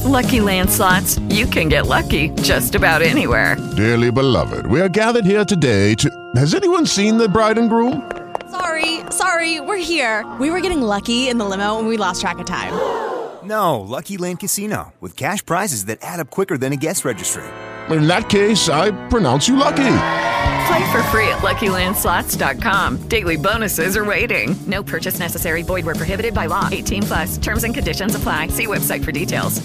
Lucky Land Slots, you can get lucky just about anywhere. Dearly beloved, we are gathered here today to... Has anyone seen the bride and groom? Sorry, we're here. We were getting lucky in the limo and we lost track of time. No, Lucky Land Casino, with cash prizes that add up quicker than a guest registry. In that case, I pronounce you lucky. Play for free at LuckyLandSlots.com. Daily bonuses are waiting. No purchase necessary. Void where prohibited by law. 18+. Terms and conditions apply. See website for details.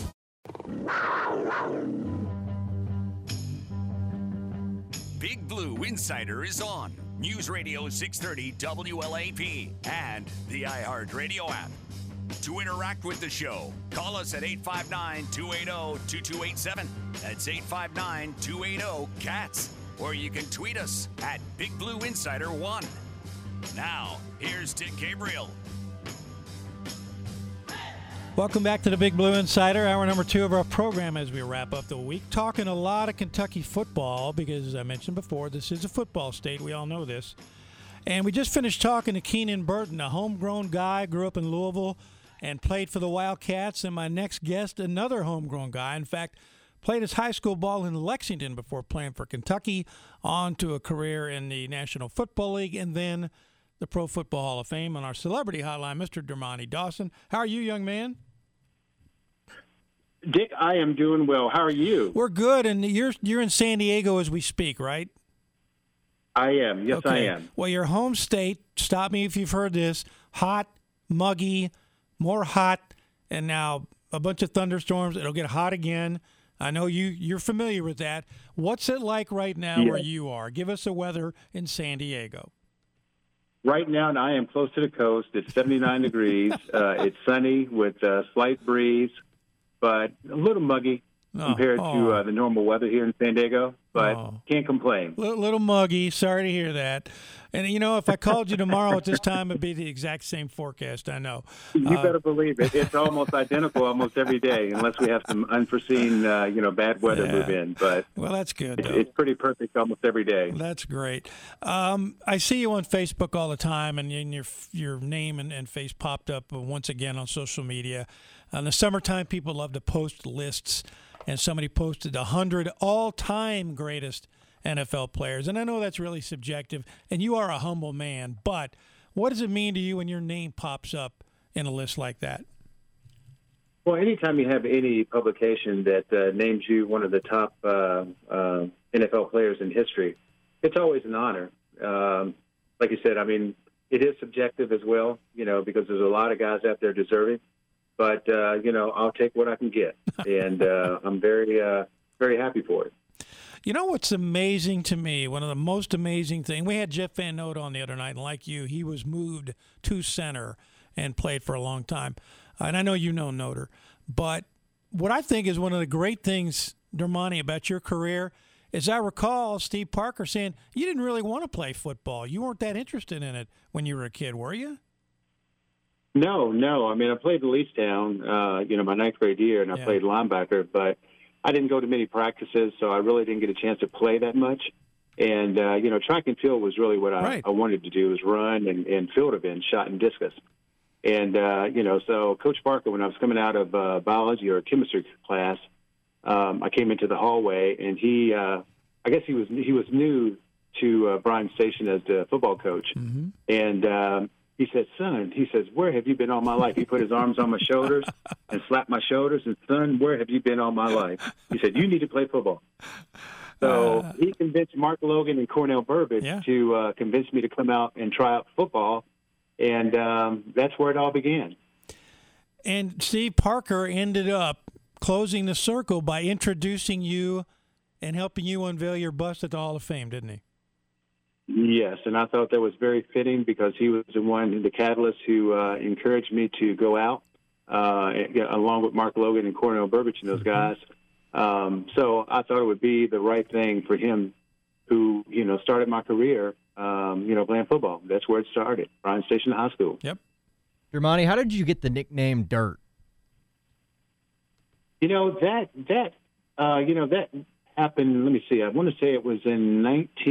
Big Blue Insider is on News Radio 630 WLAP and the iHeartRadio app. To interact with the show, call us at 859-280-2287. That's 859-280-CATS. Or you can tweet us at Big Blue Insider 1. Now, here's Dick Gabriel. Welcome back to the Big Blue Insider, hour number 2 of our program as we wrap up the week. Talking a lot of Kentucky football because, as I mentioned before, this is a football state. We all know this. And we just finished talking to Keenan Burton, a homegrown guy, grew up in Louisville and played for the Wildcats. And my next guest, another homegrown guy. In fact, played his high school ball in Lexington before playing for Kentucky, on to a career in the National Football League, and then the Pro Football Hall of Fame. On our celebrity hotline, Mr. Dermontti Dawson. How are you, young man? Dick, I am doing well. How are you? We're good, and you're in San Diego as we speak, right? I am. Yes, okay. I am. Well, your home state, stop me if you've heard this, hot, muggy, more hot, and now a bunch of thunderstorms. It'll get hot again. I know you're familiar with that. What's it like right now where you are? Give us the weather in San Diego. Right now, I am close to the coast. It's 79 degrees. It's sunny with a slight breeze, but a little muggy compared to the normal weather here in San Diego. But can't complain. Little muggy. Sorry to hear that. And, if I called you tomorrow at this time, it'd be the exact same forecast, I know. You better believe it. It's almost identical almost every day, unless we have some unforeseen, bad weather move in. But well, that's good, though. It's pretty perfect almost every day. That's great. I see you on Facebook all the time, and your name and face popped up once again on social media. In the summertime, people love to post lists, and somebody posted 100 all-time greatest NFL players. And I know that's really subjective, and you are a humble man, but what does it mean to you when your name pops up in a list like that? Well, anytime you have any publication that names you one of the top NFL players in history, it's always an honor. Like you said, I mean, it is subjective as well, because there's a lot of guys out there deserving. But, I'll take what I can get, and I'm very, very happy for it. You know what's amazing to me, one of the most amazing things, we had Jeff Van Note on the other night, and like you, he was moved to center and played for a long time. And I know you know Noter. But what I think is one of the great things, Dermontti, about your career is I recall Steve Parker saying you didn't really want to play football. You weren't that interested in it when you were a kid, were you? No. I mean, I played in Leestown, my ninth grade year, and I played linebacker, but I didn't go to many practices, so I really didn't get a chance to play that much. And, track and field was really what I wanted to do, was run and field events, shot and discus. And, so Coach Parker, when I was coming out of biology or chemistry class, I came into the hallway, and he, I guess he was new to Bryan Station as the football coach. Mm-hmm. And he said, son, where have you been all my life? He put his arms on my shoulders and slapped my shoulders and, son, where have you been all my life? He said, you need to play football. So he convinced Mark Logan and Cornell Burbage to convince me to come out and try out football, and that's where it all began. And Steve Parker ended up closing the circle by introducing you and helping you unveil your bust at the Hall of Fame, didn't he? Yes, and I thought that was very fitting because he was the catalyst who encouraged me to go out, along with Mark Logan and Cornell Burbage and those guys. So I thought it would be the right thing for him who, started my career, playing football. That's where it started, Bryan Station High School. Yep. Dermontti, how did you get the nickname Dirt? That happened, let me see, I want to say it was in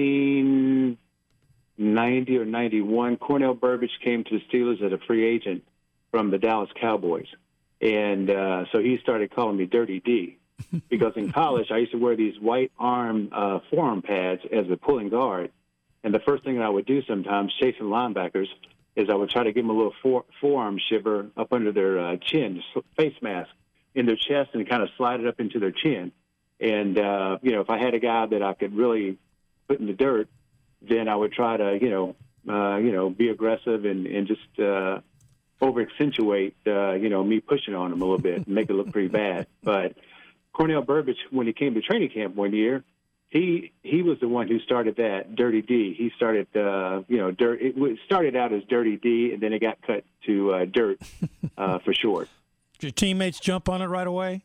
1990 or 91. Cornell Burbage came to the Steelers as a free agent from the Dallas Cowboys. And so he started calling me Dirty D because in college I used to wear these white arm forearm pads as a pulling guard. And the first thing that I would do sometimes chasing linebackers is I would try to give them a little forearm shiver up under their chin, face mask in their chest, and kind of slide it up into their chin. And, if I had a guy that I could really put in the dirt, then I would try to, be aggressive and just over-accentuate, me pushing on him a little bit and make it look pretty bad. But Cornell Burbage, when he came to training camp one year, he was the one who started that Dirty D. He started, it started out as Dirty D, and then it got cut to Dirt for short. Did your teammates jump on it right away?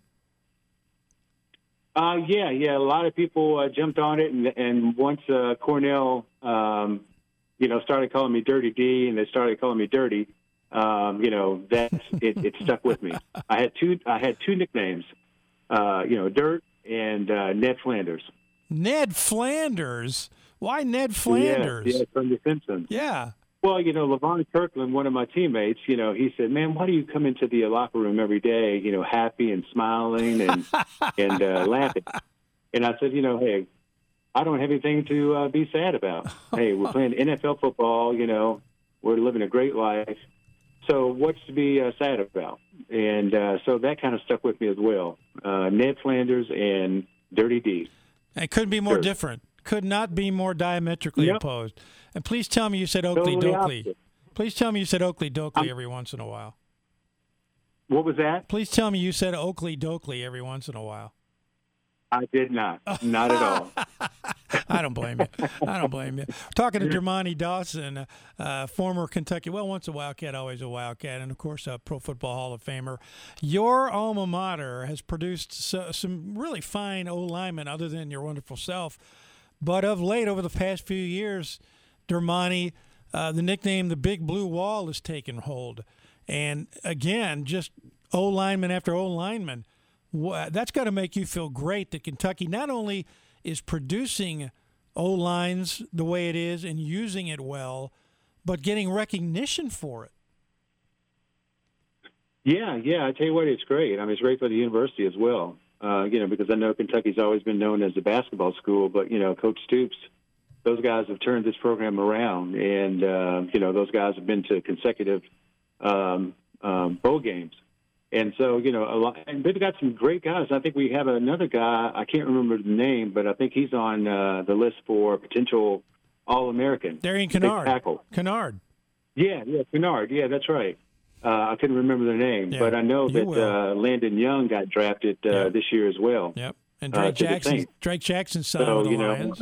Yeah. A lot of people jumped on it, and once Cornell, started calling me Dirty D, and they started calling me Dirty, it stuck with me. I had two nicknames, Dirt and Ned Flanders. Ned Flanders? Why Ned Flanders? Yeah, from The Simpsons. Yeah. Well, LaVon Kirkland, one of my teammates, he said, "Man, why do you come into the locker room every day, happy and smiling and laughing?" And I said, "Hey, I don't have anything to be sad about. Hey, we're playing NFL football. We're living a great life. So what's to be sad about?" And so that kind of stuck with me as well. Ned Flanders and Dirty D. It couldn't be more different. Could not be more diametrically opposed. And please tell me you said Oakley Dokley. Please tell me you said Oakley Dokley every once in a while. What was that? Please tell me you said Oakley Dokley every once in a while. I did not. Not at all. I don't blame you. Talking to Dermontti Dawson, former Kentucky, once a Wildcat, always a Wildcat, and, of course, a Pro Football Hall of Famer. Your alma mater has produced some really fine O-linemen other than your wonderful self. But of late, over the past few years, Dermontti, the nickname the Big Blue Wall has taken hold. And, again, just O-lineman after O-lineman. That's got to make you feel great that Kentucky not only is producing O-lines the way it is and using it well, but getting recognition for it. Yeah. I tell you what, it's great. I mean, it's great for the university as well, because I know Kentucky's always been known as a basketball school, but, Coach Stoops, those guys have turned this program around, and, those guys have been to consecutive bowl games. And so, a lot, and they've got some great guys. I think we have another guy, I can't remember the name, but I think he's on the list for potential All-American. Darian Kennard. Kennard. Yeah, Kennard. Yeah, that's right. I couldn't remember their name, but I know that Landon Young got drafted this year as well. Yep. And Drake Jackson's son with the Lions.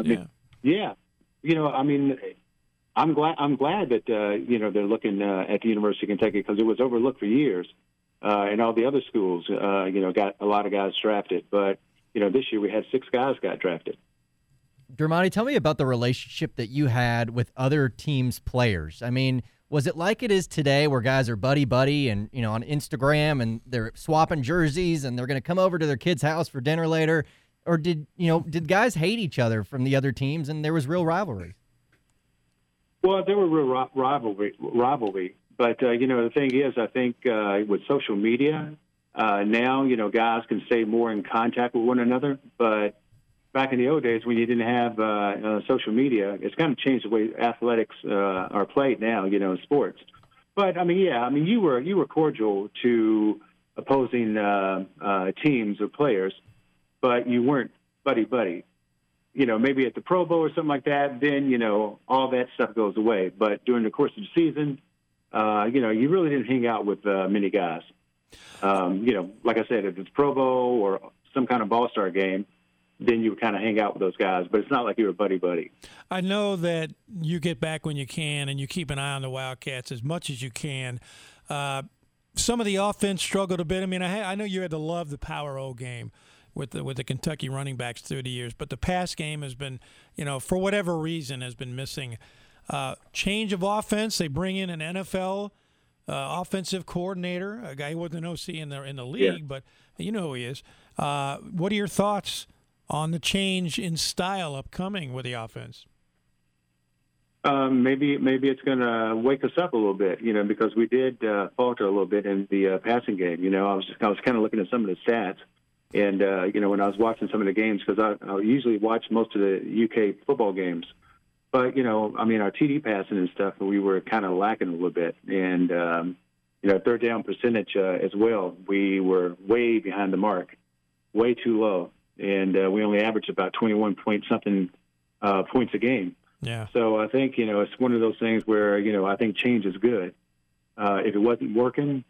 I'm glad that they're looking at the University of Kentucky because it was overlooked for years. And all the other schools, got a lot of guys drafted. But, this year we had 6 guys got drafted. Dermontti, tell me about the relationship that you had with other teams' players. I mean, was it like it is today where guys are buddy-buddy and, on Instagram and they're swapping jerseys and they're going to come over to their kid's house for dinner later? Or did guys hate each other from the other teams and there was real rivalry? Well, there were real rivalry. But, the thing is, I think with social media, now, guys can stay more in contact with one another. But back in the old days when you didn't have social media, it's kind of changed the way athletics are played now, in sports. But, you were cordial to opposing teams or players, but you weren't buddy-buddy. Maybe at the Pro Bowl or something like that, then, all that stuff goes away. But during the course of the season, you really didn't hang out with many guys. Like I said, if it's Pro Bowl or some kind of All-Star game, then you would kind of hang out with those guys. But it's not like you were buddy-buddy. I know that you get back when you can and you keep an eye on the Wildcats as much as you can. Some of the offense struggled a bit. I mean, I know you had to love the Power O game with the Kentucky running backs through the years, but the pass game has been, for whatever reason, has been missing. Change of offense. They bring in an NFL offensive coordinator, a guy who wasn't an OC in the league, but you know who he is. What are your thoughts on the change in style upcoming with the offense? Maybe it's going to wake us up a little bit, because we did falter a little bit in the passing game. I was kind of looking at some of the stats, and when I was watching some of the games, because I usually watch most of the UK football games, but our TD passing and stuff, we were kind of lacking a little bit, and third down percentage as well, we were way behind the mark, way too low, and we only averaged about 21 point something points a game. Yeah. So I think, it's one of those things where, I think change is good. If it wasn't working,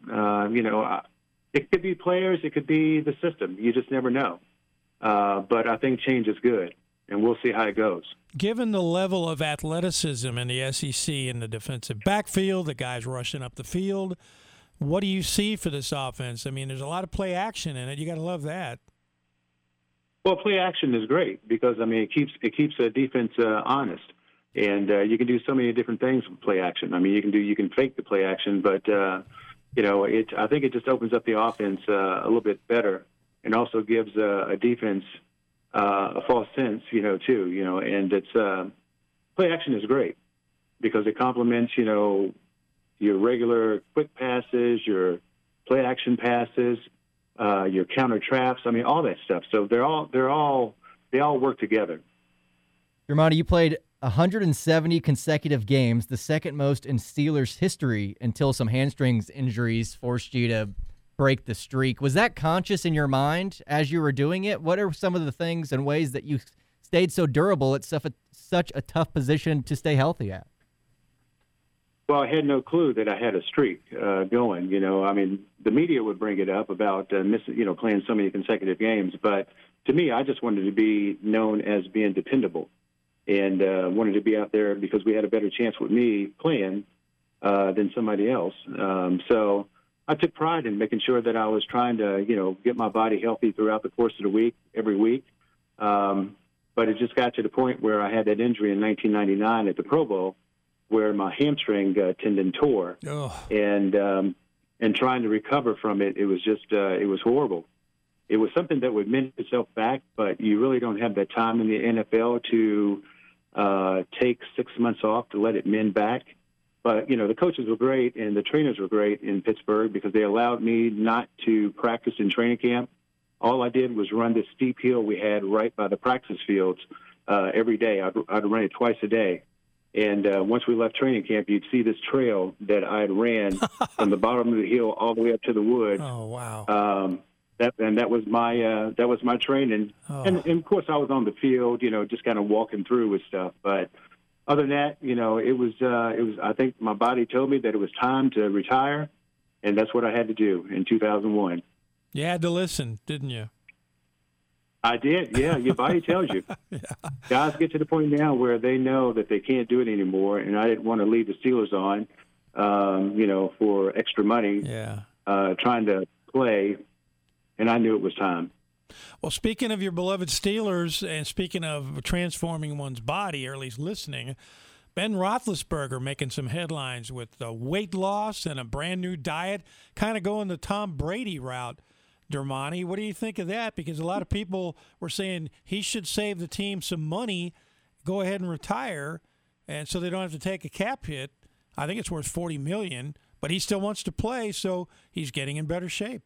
it could be players, it could be the system. You just never know. But I think change is good, and we'll see how it goes. Given the level of athleticism in the SEC in the defensive backfield, the guys rushing up the field, what do you see for this offense? I mean, there's a lot of play action in it. You got to love that. Well, play action is great because, it keeps a defense honest. And you can do so many different things with play action. You can fake the play action, but I think it just opens up the offense a little bit better, and also gives a defense a false sense, too. And it's play action is great because it complements, your regular quick passes, your play action passes, your counter traps. All that stuff. So they all work together. Dermontti, you played 170 consecutive games, the second most in Steelers history, until some hamstrings injuries forced you to break the streak. Was that conscious in your mind as you were doing it? What are some of the things and ways that you stayed so durable at such a tough position to stay healthy at? Well, I had no clue that I had a streak going. The media would bring it up about missing, playing so many consecutive games. But to me, I just wanted to be known as being dependable. And wanted to be out there because we had a better chance with me playing than somebody else. So I took pride in making sure that I was trying to, get my body healthy throughout the course of the week, every week. But it just got to the point where I had that injury in 1999 at the Pro Bowl where my hamstring tendon tore. Oh. And trying to recover from it, it was just, it was horrible. It was something that would mend itself back, but you really don't have that time in the NFL to take 6 months off to let it mend back. But, the coaches were great and the trainers were great in Pittsburgh because they allowed me not to practice in training camp. All I did was run this steep hill we had right by the practice fields every day. I'd run it twice a day. And once we left training camp, you'd see this trail that I'd ran from the bottom of the hill all the way up to the woods. Oh, wow. That was my training, and of course I was on the field, just kind of walking through with stuff. But other than that, it was. I think my body told me that it was time to retire, and that's what I had to do in 2001. You had to listen, didn't you? I did. Yeah, your body tells you. Yeah. Guys get to the point now where they know that they can't do it anymore, and I didn't want to leave the Steelers on, for extra money. Yeah. Trying to play. And I knew it was time. Well, speaking of your beloved Steelers and speaking of transforming one's body, or at least listening, Ben Roethlisberger making some headlines with weight loss and a brand new diet, kind of going the Tom Brady route. Dermontti, what do you think of that? Because a lot of people were saying he should save the team some money, go ahead and retire, and so they don't have to take a cap hit. I think it's worth $40 million, but he still wants to play, so he's getting in better shape.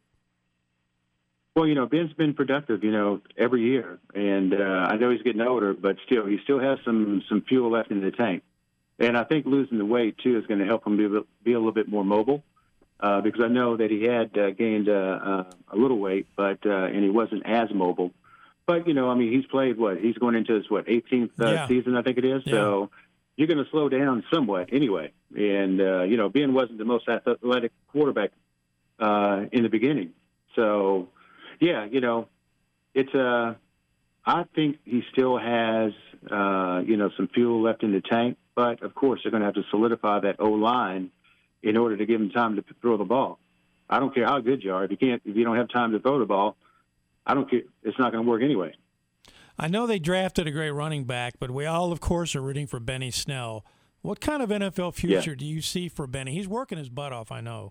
Well, Ben's been productive, every year. And I know he's getting older, but still, he still has some fuel left in the tank. And I think losing the weight, too, is going to help him be a little bit more mobile because I know that he had gained a little weight, and he wasn't as mobile. But, he's played He's going into his, 18th season, I think it is. Yeah. So you're going to slow down somewhat anyway. And, Ben wasn't the most athletic quarterback in the beginning. So... yeah, it's I think he still has, some fuel left in the tank. But, of course, they're going to have to solidify that O-line in order to give him time to throw the ball. I don't care how good you are. If you don't have time to throw the ball, I don't care. It's not going to work anyway. I know they drafted a great running back, but we all, of course, are rooting for Benny Snell. What kind of NFL future do you see for Benny? He's working his butt off, I know.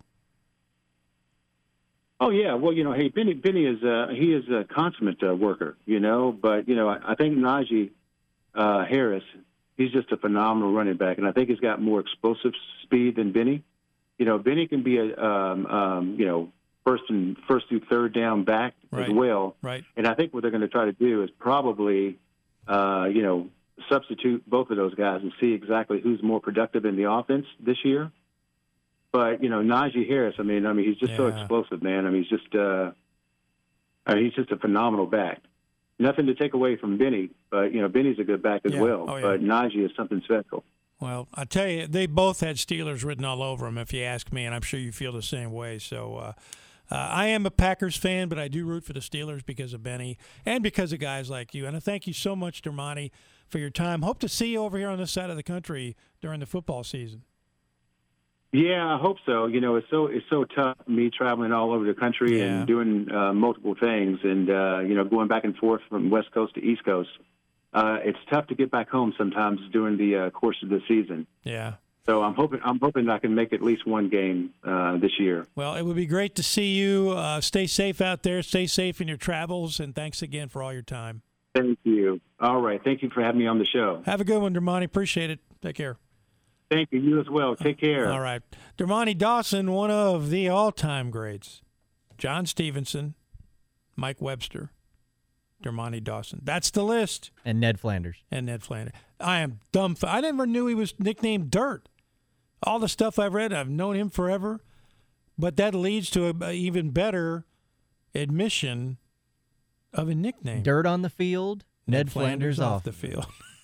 Oh yeah, well hey, Benny is he is a consummate worker, but I think Najee Harris he's just a phenomenal running back, and I think he's got more explosive speed than Benny. Benny can be a first through third down back as well. Right. And I think what they're going to try to do is probably substitute both of those guys and see exactly who's more productive in the offense this year. But Najee Harris, I mean, he's just so explosive, man. I mean, he's just a phenomenal back. Nothing to take away from Benny, but Benny's a good back as well. Oh, yeah. But Najee is something special. Well, I tell you, they both had Steelers written all over them, if you ask me, and I'm sure you feel the same way. So I am a Packers fan, but I do root for the Steelers because of Benny and because of guys like you. And I thank you so much, Dermontti, for your time. Hope to see you over here on this side of the country during the football season. Yeah, I hope so. It's so tough, me traveling all over the country and doing multiple things and, going back and forth from West Coast to East Coast. It's tough to get back home sometimes during the course of the season. Yeah. So I'm hoping I can make at least one game this year. Well, it would be great to see you. Stay safe out there. Stay safe in your travels, and thanks again for all your time. Thank you. All right. Thank you for having me on the show. Have a good one, Dermontti. Appreciate it. Take care. Thank you. You as well. Take care. All right. Dermontti Dawson, one of the all-time greats. John Stevenson, Mike Webster, Dermontti Dawson. That's the list. And Ned Flanders. I am dumb. I never knew he was nicknamed Dirt. All the stuff I've read, I've known him forever. But that leads to an even better admission of a nickname. Dirt on the field, Ned Flanders off the field.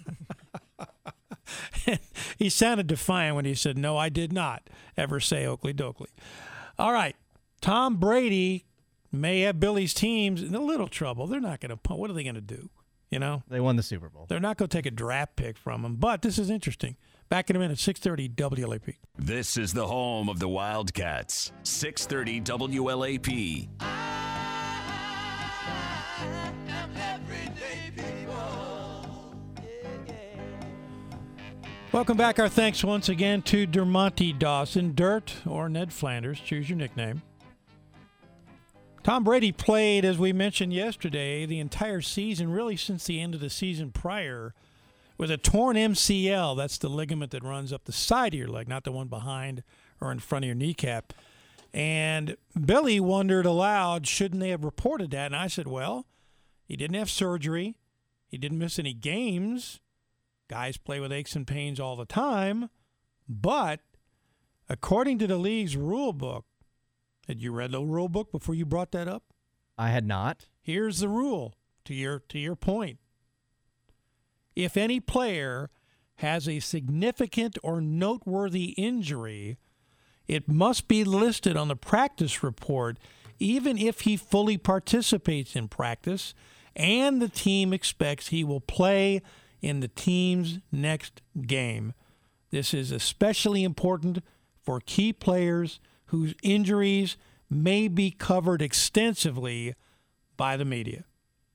He sounded defiant when he said, "No, I did not ever say Oakley Dokley." All right. Tom Brady may have Billy's teams in a little trouble. They're not going to – what are they going to do? They won the Super Bowl. They're not going to take a draft pick from him. But this is interesting. Back in a minute, 6:30 WLAP. This is the home of the Wildcats. 6:30 WLAP. Welcome back. Our thanks once again to Dermontti Dawson, Dirt or Ned Flanders. Choose your nickname. Tom Brady played, as we mentioned yesterday, the entire season, really since the end of the season prior, with a torn MCL. That's the ligament that runs up the side of your leg, not the one behind or in front of your kneecap. And Billy wondered aloud, shouldn't they have reported that? And I said, well, he didn't have surgery. He didn't miss any games. Guys play with aches and pains all the time. But according to the league's rule book, had you read the rule book before you brought that up? I had not. Here's the rule to your point. If any player has a significant or noteworthy injury, it must be listed on the practice report, even if he fully participates in practice and the team expects he will play in the team's next game. This is especially important for key players whose injuries may be covered extensively by the media.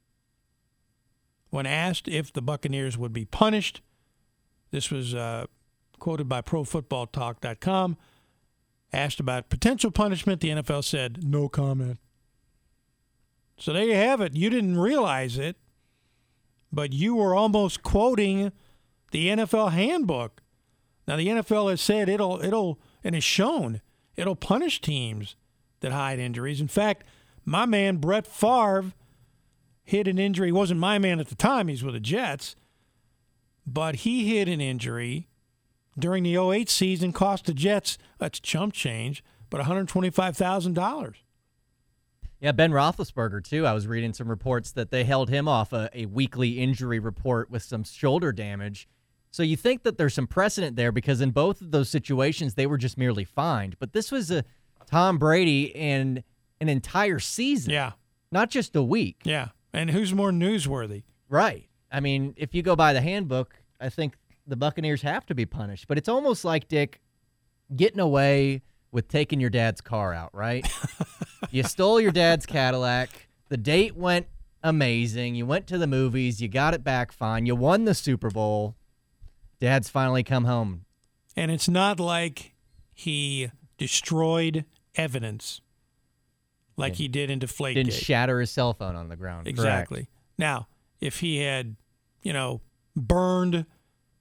When asked if the Buccaneers would be punished, this was quoted by ProFootballTalk.com. Asked about potential punishment, the NFL said, no comment. So there you have it. You didn't realize it, but you were almost quoting the NFL handbook. Now, the NFL has said it'll and has shown it'll punish teams that hide injuries. In fact, my man Brett Favre hid an injury. He wasn't my man at the time. He's with the Jets. But he hid an injury during the 2008 season, cost the Jets, that's chump change, but $125,000. Yeah, Ben Roethlisberger, too. I was reading some reports that they held him off a weekly injury report with some shoulder damage. So you think that there's some precedent there because in both of those situations, they were just merely fined. But this was a Tom Brady in an entire season. Yeah. Not just a week. Yeah. And who's more newsworthy? Right. I mean, if you go by the handbook, I think the Buccaneers have to be punished. But it's almost like, Dick, getting away with taking your dad's car out, right? You stole your dad's Cadillac. The date went amazing. You went to the movies. You got it back fine. You won the Super Bowl. Dad's finally come home. And it's not like he destroyed evidence like he did in Deflategate. Didn't shatter his cell phone on the ground. Exactly. Correct. Now, if he had, burned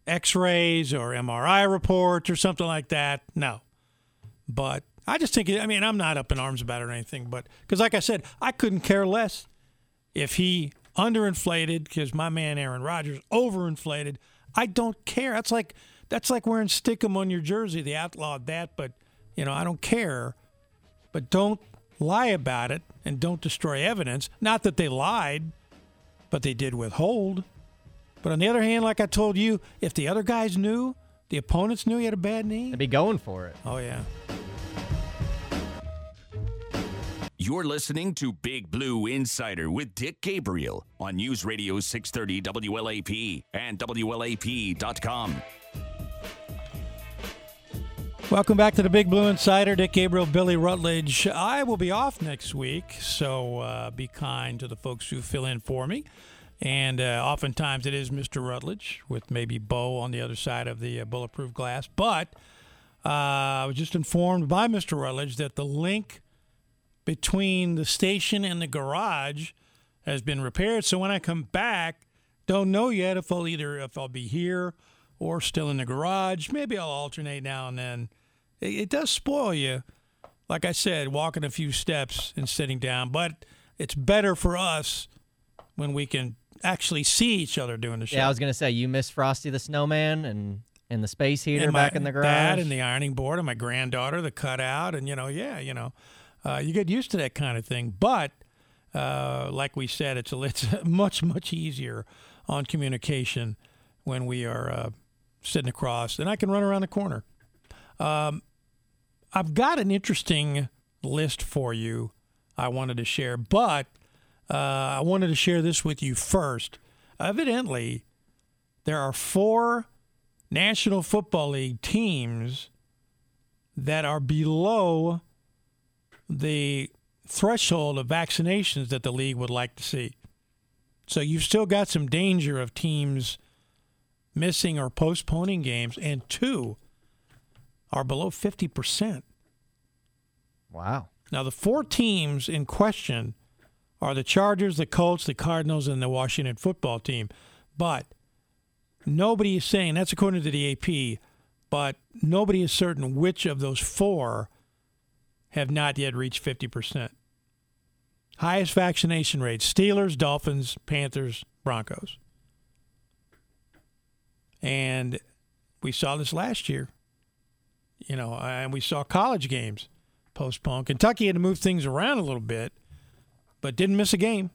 X-rays or MRI reports or something like that. No. But I just think, I'm not up in arms about it or anything, but because like I said, I couldn't care less if he underinflated because my man Aaron Rodgers overinflated. I don't care. That's like wearing stickum on your jersey. They outlawed that, but I don't care. But don't lie about it and don't destroy evidence. Not that they lied, but they did withhold. But on the other hand, like I told you, if the other guys knew, the opponents knew he had a bad knee, they'd be going for it. Oh yeah. You're listening to Big Blue Insider with Dick Gabriel on News Radio 630 WLAP and WLAP.com. Welcome back to the Big Blue Insider. Dick Gabriel, Billy Rutledge. I will be off next week, so be kind to the folks who fill in for me. And oftentimes it is Mr. Rutledge with maybe Bo on the other side of the bulletproof glass. But I was just informed by Mr. Rutledge that the link between the station and the garage has been repaired. So when I come back, don't know yet if I'll be here or still in the garage. Maybe I'll alternate now and then. It does spoil you, like I said, walking a few steps and sitting down. But it's better for us when we can actually see each other doing the show. Yeah, I was going to say, you miss Frosty the Snowman and the space heater back in the garage. That and the ironing board and my granddaughter, the cutout, and, you get used to that kind of thing. But like we said, it's much, much easier on communication when we are sitting across, and I can run around the corner. I've got an interesting list for you I wanted to share, but I wanted to share this with you first. Evidently, there are 4 National Football League teams that are below the threshold of vaccinations that the league would like to see. So you've still got some danger of teams missing or postponing games, and 2 are below 50%. Wow. Now, the 4 teams in question are the Chargers, the Colts, the Cardinals, and the Washington football team. But nobody is saying, that's according to the AP, but nobody is certain which of those 4 have not yet reached 50%. Highest vaccination rates, Steelers, Dolphins, Panthers, Broncos. And we saw this last year, and we saw college games postponed. Kentucky had to move things around a little bit, but didn't miss a game.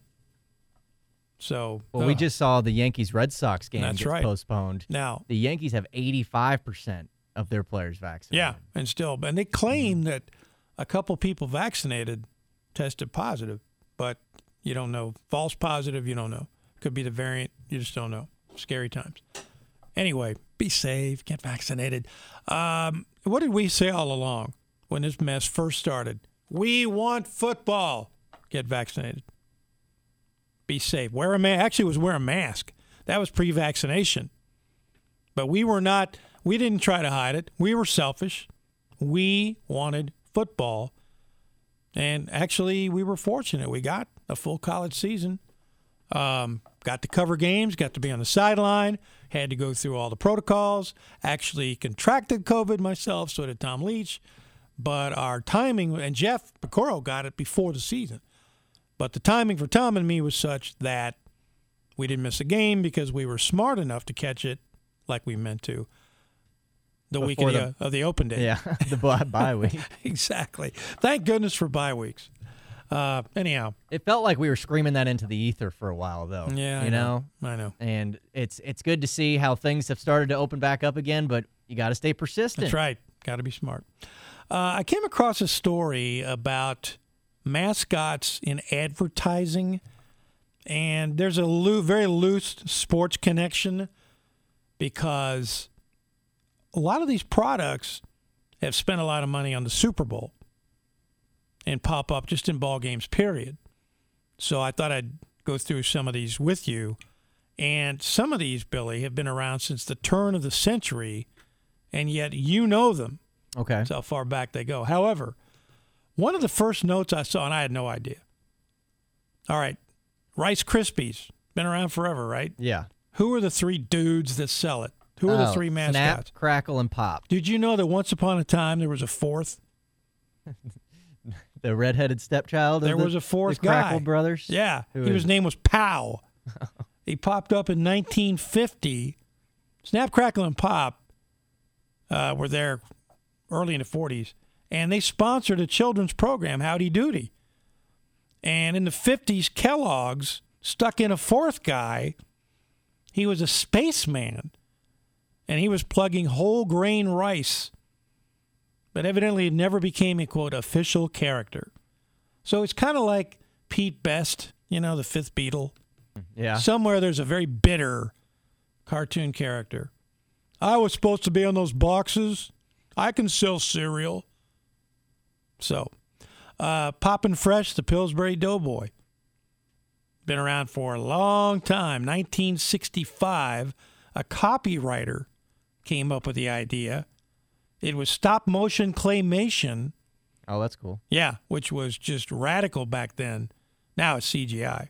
So, we just saw the Yankees-Red Sox game that's get right. postponed. Now, the Yankees have 85% of their players vaccinated. Yeah, and they claim that a couple people vaccinated tested positive, but you don't know. False positive, you don't know. Could be the variant, you just don't know. Scary times. Anyway, be safe, get vaccinated. What did we say all along when this mess first started? We want football. Get vaccinated. Be safe. Wear a mask. Actually, it was wear a mask. That was pre-vaccination. But we didn't try to hide it. We were selfish. We wanted football. And actually, we were fortunate. We got a full college season. Got to cover games, got to be on the sideline, had to go through all the protocols, actually contracted COVID myself, so did Tom Leach. But our timing, and Jeff Picoro got it before the season. But the timing for Tom and me was such that we didn't miss a game because we were smart enough to catch it like we meant to the week of the open day. Yeah, the bye week. Exactly. Thank goodness for bye weeks. Anyhow, it felt like we were screaming that into the ether for a while, though. Yeah, I know. And it's good to see how things have started to open back up again, but you got to stay persistent. That's right. Got to be smart. I came across a story about mascots in advertising, and there's a very loose sports connection because a lot of these products have spent a lot of money on the Super Bowl and pop up just in ball games, period. So I thought I'd go through some of these with you. And some of these, Billy, have been around since the turn of the century, and yet you know them. Okay. That's how far back they go. However, one of the first notes I saw, and I had no idea. All right, Rice Krispies, been around forever, right? Yeah. Who are the 3 dudes that sell it? Who are the three mascots? Snap, Crackle, and Pop. Did you know that once upon a time there was a fourth? The redheaded stepchild. There of was a fourth the guy. Crackle brothers. Yeah, Who his is name was Pow. He popped up in 1950. Snap, Crackle, and Pop were there early in the 40s, and they sponsored a children's program, Howdy Doody. And in the 50s, Kellogg's stuck in a fourth guy. He was a spaceman, and he was plugging whole grain rice. But evidently it never became a, quote, official character. So it's kind of like Pete Best, the fifth Beatle. Yeah. Somewhere there's a very bitter cartoon character. I was supposed to be on those boxes. I can sell cereal. So, Poppin' Fresh, the Pillsbury Doughboy. Been around for a long time. 1965, a copywriter came up with the idea. It was stop-motion claymation. Oh, that's cool. Yeah, which was just radical back then. Now it's CGI.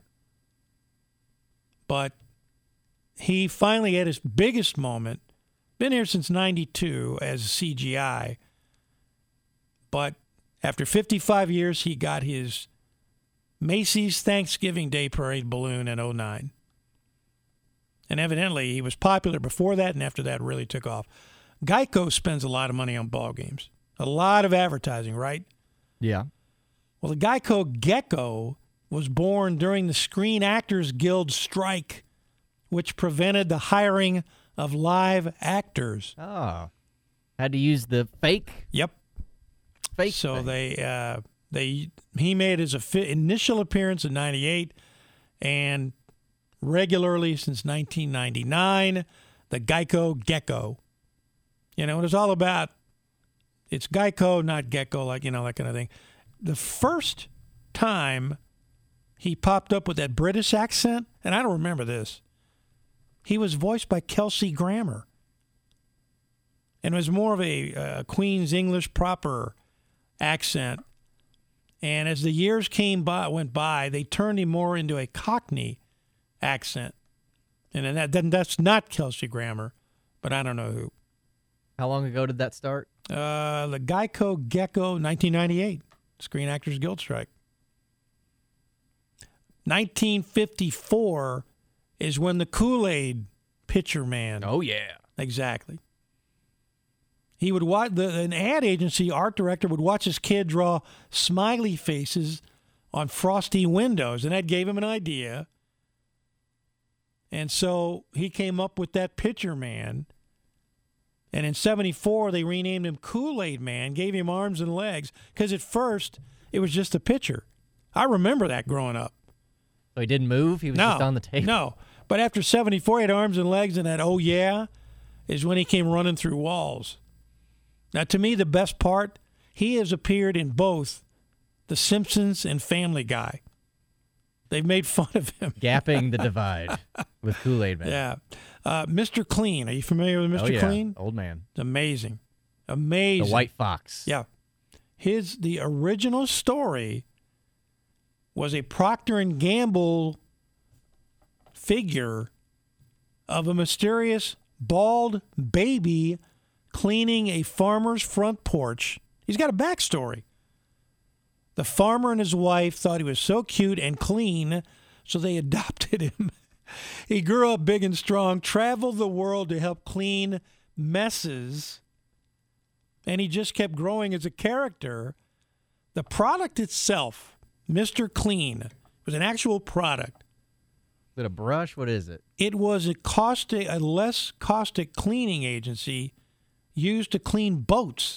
But he finally had his biggest moment. Been here since 92 as CGI. But after 55 years, he got his Macy's Thanksgiving Day Parade balloon in 2009. And evidently, he was popular before that, and after that really took off. Geico spends a lot of money on ball games. A lot of advertising, right? Yeah. Well, the Geico Gecko was born during the Screen Actors Guild strike, which prevented the hiring of live actors. Oh. Had to use the fake? Yep. Fake. So thing. he made his initial appearance in 98 and regularly since 1999, the Geico Gecko. It was all about, it's Geico, not Gecko, that kind of thing. The first time he popped up with that British accent, and I don't remember this, he was voiced by Kelsey Grammer. And it was more of a Queen's English proper accent. And as the years went by, they turned him more into a Cockney accent. And that's not Kelsey Grammer, but I don't know who. How long ago did that start? The Geico Gecko, 1998, Screen Actors Guild strike. 1954 is when the Kool-Aid pitcher man. Oh, yeah. Exactly. He would watch, an ad agency art director would watch his kid draw smiley faces on frosty windows, and that gave him an idea. And so he came up with that pitcher man. And in 74, they renamed him Kool-Aid Man, gave him arms and legs, because at first it was just a pitcher. I remember that growing up. So he didn't move? He was just on the table? No. But after 74, he had arms and legs, and that, oh, yeah, is when he came running through walls. Now, to me, the best part, he has appeared in both The Simpsons and Family Guy. They've made fun of him. Gapping the divide with Kool-Aid Man. Yeah. Mr. Clean. Are you familiar with Mr. Oh, yeah. Clean? Old man. It's amazing. Amazing. The White Fox. Yeah. The original story was a Procter & Gamble figure of a mysterious bald baby cleaning a farmer's front porch. He's got a backstory. The farmer and his wife thought he was so cute and clean, so they adopted him. He grew up big and strong, traveled the world to help clean messes, and he just kept growing as a character. The product itself, Mr. Clean, was an actual product. Is it a brush? What is it? It was a less caustic cleaning agency used to clean boats.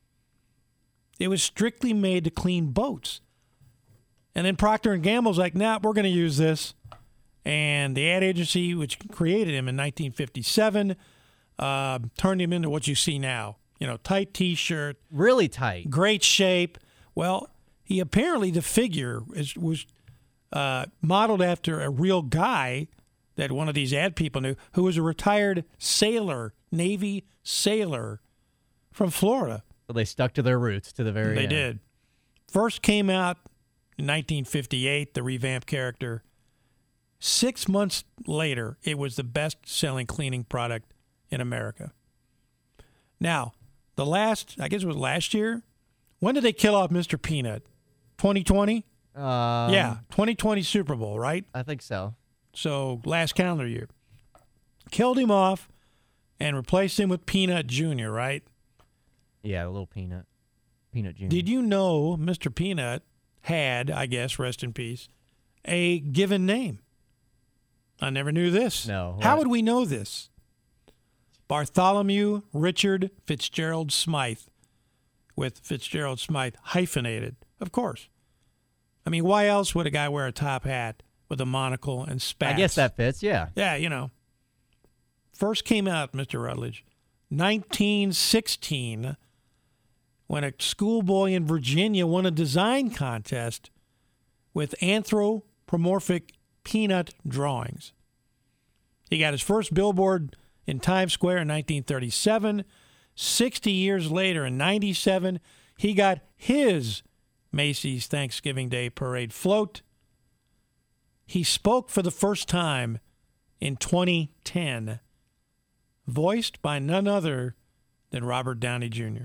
It was strictly made to clean boats. And then Procter & Gamble's like, nah, we're going to use this. And the ad agency, which created him in 1957, turned him into what you see now. Tight T-shirt. Really tight. Great shape. Well, he apparently, the figure was modeled after a real guy that one of these ad people knew, who was a retired sailor, Navy sailor from Florida. So they stuck to their roots to the very end. They did. First came out in 1958, the revamped character. 6 months later, it was the best-selling cleaning product in America. Now, I guess it was last year. When did they kill off Mr. Peanut? 2020? Yeah, 2020 Super Bowl, right? I think so. So last calendar year. Killed him off and replaced him with Peanut Jr., right? Yeah, a little Peanut. Peanut Jr. Did you know Mr. Peanut had, I guess, rest in peace, a given name? I never knew this. No. How would we know this? Bartholomew Richard Fitzgerald Smythe, with Fitzgerald Smythe hyphenated, of course. I mean, why else would a guy wear a top hat with a monocle and spats? I guess that fits, yeah. Yeah, you know. First came out, Mr. Rutledge, 1916, when a schoolboy in Virginia won a design contest with anthropomorphic peanut drawings. He got his first billboard in Times Square in 1937. 60 years later, in 97, he got his Macy's Thanksgiving Day Parade float. He spoke for the first time in 2010, voiced by none other than Robert Downey Jr.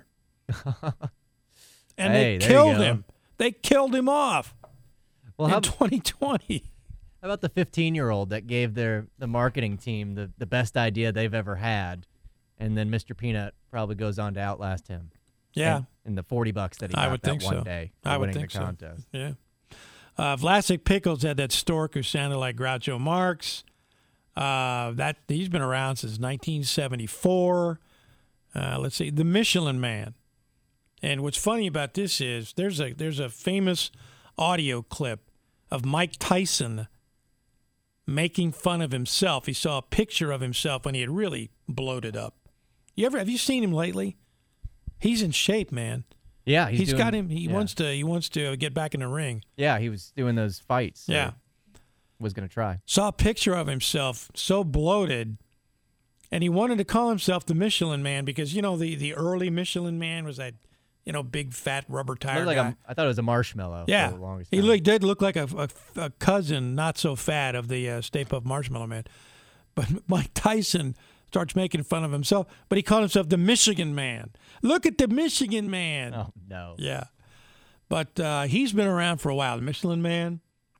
And they killed him. They killed him off in 2020. How about the 15-year-old that gave the marketing team the best idea they've ever had, and then Mr. Peanut probably goes on to outlast him? Yeah. And the $40 that he got that one day for winning the contest. Yeah. Vlasic Pickles had that stork who sounded like Groucho Marx. He's been around since 1974. Let's see, the Michelin Man. And what's funny about this is there's a famous audio clip of Mike Tyson making fun of himself. He saw a picture of himself when he had really bloated up. Have you seen him lately? He's in shape, man. Yeah, He wants to get back in the ring. Yeah, he was doing those fights. Yeah, was going to try. Saw a picture of himself so bloated, and he wanted to call himself the Michelin Man because the early Michelin Man was that big fat rubber tire guy. I thought it was a marshmallow. Yeah, for the longest time. He did look like a cousin, not so fat, of the Stay Puft Marshmallow Man. But Mike Tyson starts making fun of himself, but he called himself the Michigan Man. Look at the Michigan Man. Oh, no. Yeah. But he's been around for a while, the Michelin Man.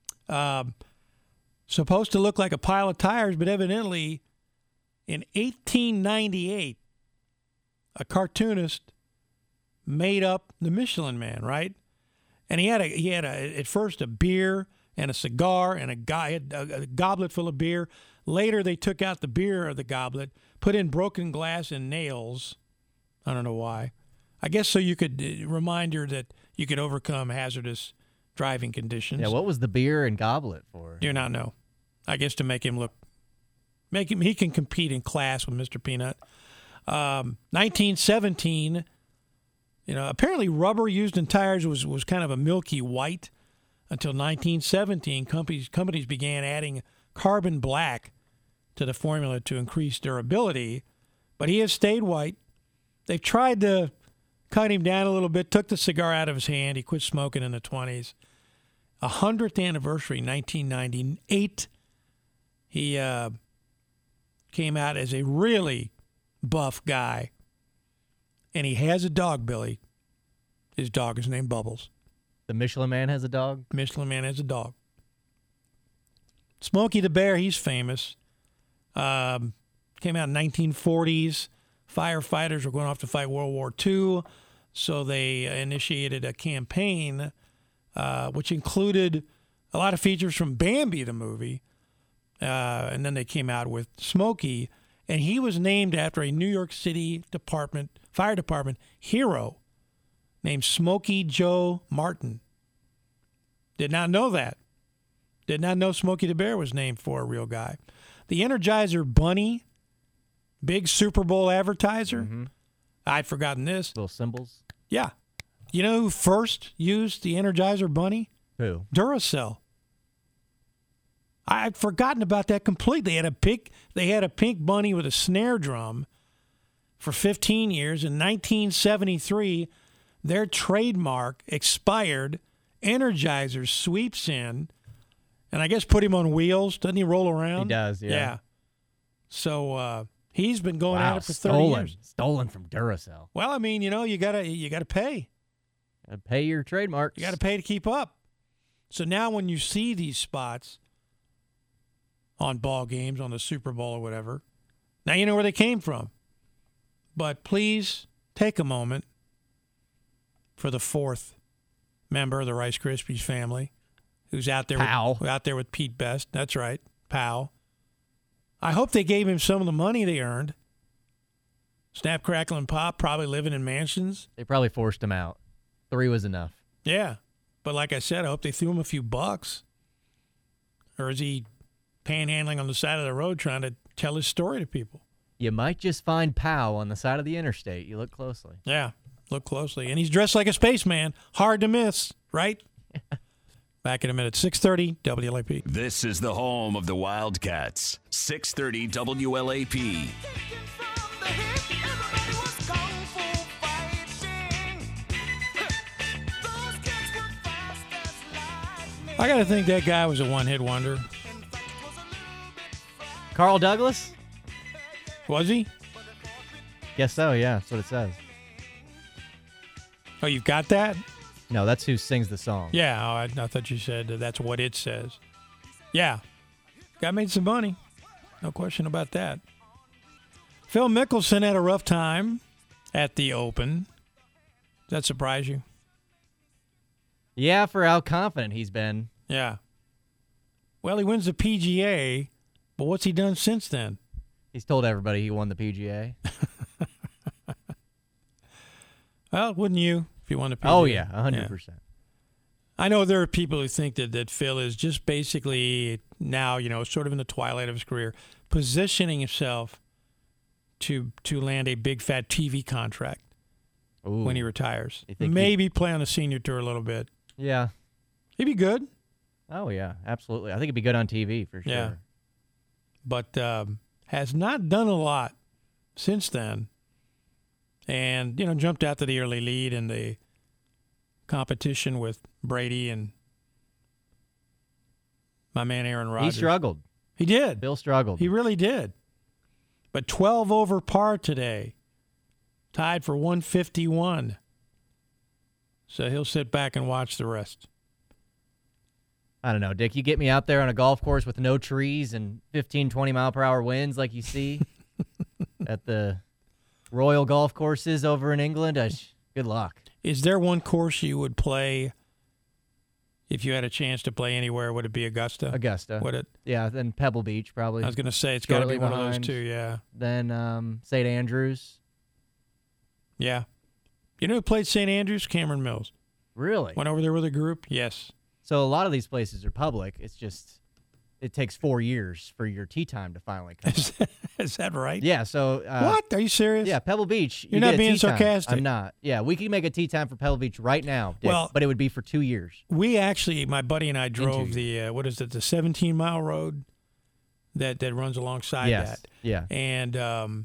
Supposed to look like a pile of tires, but evidently in 1898, a cartoonist made up the Michelin Man, right? And he had at first a beer and a cigar and a goblet full of beer. Later, they took out the beer of the goblet, put in broken glass and nails. I don't know why. I guess so you could remind her that you could overcome hazardous driving conditions. Yeah, what was the beer and goblet for? Do not know. I guess to make him he can compete in class with Mr. Peanut. 1917, apparently rubber used in tires was kind of a milky white until 1917. Companies began adding carbon black to the formula to increase durability, but he has stayed white. They've tried to cut him down a little bit, took the cigar out of his hand. He quit smoking in the 20s. 100th anniversary, 1998. He came out as a really buff guy, and he has a dog, Billy. His dog is named Bubbles. The Michelin Man has a dog? Michelin Man has a dog. Smokey the Bear, he's famous. Came out in 1940s. Firefighters were going off to fight World War II, so they initiated a campaign which included a lot of features from Bambi the movie, and then they came out with Smokey, and he was named after a New York City fire department hero named Smokey Joe Martin. Did not know that. Did not know Smokey the Bear was named for a real guy. The Energizer Bunny, big Super Bowl advertiser. Mm-hmm. I'd forgotten this. Little symbols. Yeah. You know who first used the Energizer Bunny? Who? Duracell. I'd forgotten about that completely. They had a pink bunny with a snare drum for 15 years. In 1973, their trademark expired. Energizer sweeps in, and I guess put him on wheels. Doesn't he roll around? He does, yeah. So He's been going Wow, at it for 30 years. Stolen from Duracell. Well, I mean, you gotta pay. Gotta pay your trademarks. You gotta pay to keep up. So now when you see these spots on ball games, on the Super Bowl or whatever, now you know where they came from. But please take a moment for the fourth member of the Rice Krispies family who's out there with Pete Best. That's right, Powell. I hope they gave him some of the money they earned. Snap, Crackle, and Pop, probably living in mansions. They probably forced him out. 3 was enough. Yeah. But like I said, I hope they threw him a few bucks. Or is he panhandling on the side of the road trying to tell his story to people? You might just find Powell on the side of the interstate. You look closely. Yeah, look closely. And he's dressed like a spaceman. Hard to miss, right? Back in a minute. 6:30 WLAP. This is the home of the Wildcats. 6:30 WLAP. I got to think that guy was a one-hit wonder. Carl Douglas? Was he? Guess so, yeah. That's what it says. Oh, you've got that? No, that's who sings the song. Yeah, I thought you said that's what it says. Yeah. Guy made some money. No question about that. Phil Mickelson had a rough time at the Open. Does that surprise you? Yeah, for how confident he's been. Yeah. Well, he wins the PGA, but what's he done since then? He's told everybody he won the PGA. Well, wouldn't you if you won the PGA? Oh, yeah, 100%. Yeah. I know there are people who think that Phil is just basically now, sort of in the twilight of his career, positioning himself to land a big fat TV contract when he retires. Maybe play on the senior tour a little bit. Yeah. He'd be good. Oh, yeah, absolutely. I think it'd be good on TV for sure. Yeah. But has not done a lot since then. And, jumped out to the early lead in the competition with Brady and my man Aaron Rodgers. He struggled. He did. Bill struggled. He really did. But 12 over par today. Tied for 151. So he'll sit back and watch the rest. I don't know, Dick. You get me out there on a golf course with no trees and 15, 20-mile-per-hour winds like you see at the Royal Golf Courses over in England. Good luck. Is there one course you would play if you had a chance to play anywhere? Would it be Augusta? Augusta. Would it? Yeah, then Pebble Beach probably. I was going to say it's got to be one of those behind. two, yeah. Then St. Andrews. Yeah. You know who played St. Andrews? Cameron Mills. Really? Went over there with a group? Yes. So a lot of these places are public. It's just it takes 4 years for your tee time to finally come. Is that right? Yeah. So what? Are you serious? Yeah, Pebble Beach. You're not being sarcastic. I'm not. Yeah, we can make a tee time for Pebble Beach right now, Dick, but it would be for 2 years. We actually, my buddy and I drove the the 17-mile road that runs alongside that. Yeah. And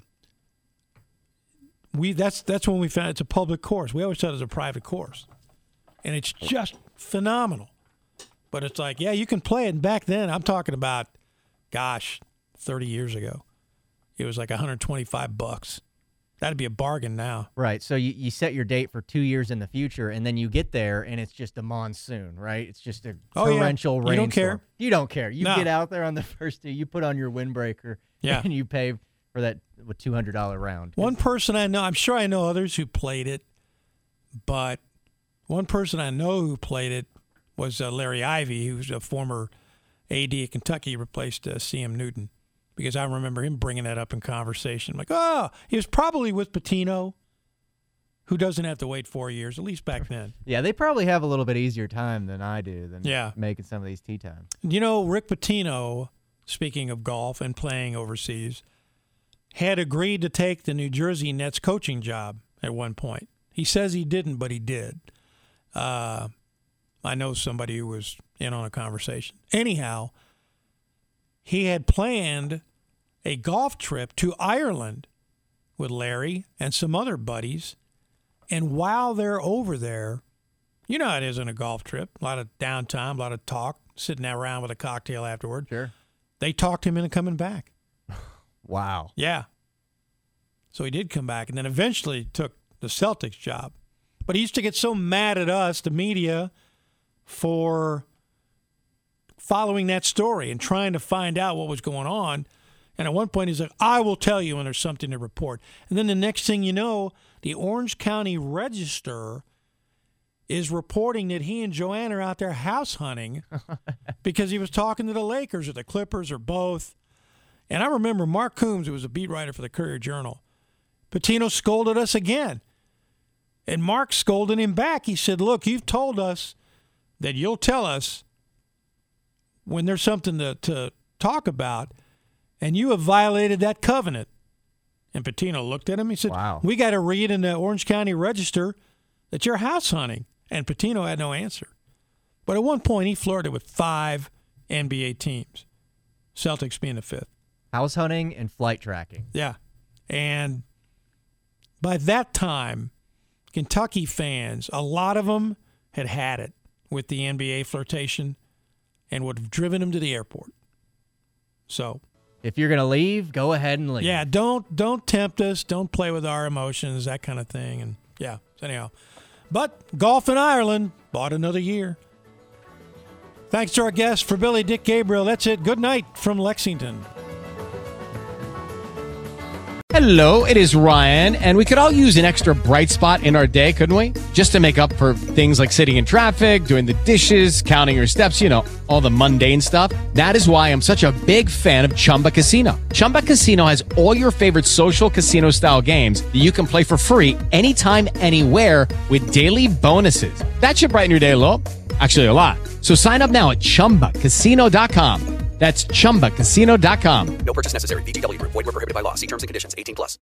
that's when we found it's a public course. We always thought it was a private course, and it's just phenomenal. But it's like, yeah, you can play it. And back then, I'm talking about, 30 years ago, it was like $125. That'd be a bargain now. Right. So you set your date for 2 years in the future, and then you get there, and it's just a monsoon, right? It's just a torrential rainstorm. You don't care. You don't care. You get out there on the first day, you put on your windbreaker, and you pay for that $200 round. One person I know, I'm sure I know others who played it, but one person I know who played it was Larry Ivey, who's a former AD at Kentucky, replaced C.M. Newton. Because I remember him bringing that up in conversation. Like, he was probably with Pitino, who doesn't have to wait 4 years, at least back then. Yeah, they probably have a little bit easier time than I do than making some of these tee times. Rick Pitino, speaking of golf and playing overseas, had agreed to take the New Jersey Nets coaching job at one point. He says he didn't, but he did. I know somebody who was in on a conversation. Anyhow, he had planned a golf trip to Ireland with Larry and some other buddies. And while they're over there, you know how it is on a golf trip. A lot of downtime, a lot of talk, sitting around with a cocktail afterward. Sure. They talked him into coming back. Wow. Yeah. So he did come back, and then eventually took the Celtics job. But he used to get so mad at us, the media, for following that story and trying to find out what was going on. And at one point, he's like, I will tell you when there's something to report. And then the next thing you know, the Orange County Register is reporting that he and Joanne are out there house hunting because he was talking to the Lakers or the Clippers or both. And I remember Mark Coombs, who was a beat writer for the Courier-Journal, Pitino scolded us again. And Mark scolded him back. He said, look, you've told us that you'll tell us when there's something to talk about, and you have violated that covenant. And Pitino looked at him. He said, wow, we got to read in the Orange County Register that you're house hunting. And Pitino had no answer. But at one point, he flirted with 5 NBA teams, Celtics being the 5th. House hunting and flight tracking. Yeah. And by that time, Kentucky fans, a lot of them had it with the NBA flirtation and would have driven him to the airport. So, if you're going to leave, go ahead and leave. Yeah, don't tempt us. Don't play with our emotions, that kind of thing. And yeah, anyhow. But golf in Ireland bought another year. Thanks to our guest, for Billy Dick Gabriel. That's it. Good night from Lexington. Hello, it is Ryan, and we could all use an extra bright spot in our day, couldn't we? Just to make up for things like sitting in traffic, doing the dishes, counting your steps, all the mundane stuff. That is why I'm such a big fan of Chumba Casino. Chumba Casino has all your favorite social casino-style games that you can play for free anytime, anywhere with daily bonuses. That should brighten your day a little. Actually, a lot. So sign up now at ChumbaCasino.com. That's ChumbaCasino.com. No purchase necessary. VGW Group. Void where prohibited by law. See terms and conditions. 18+.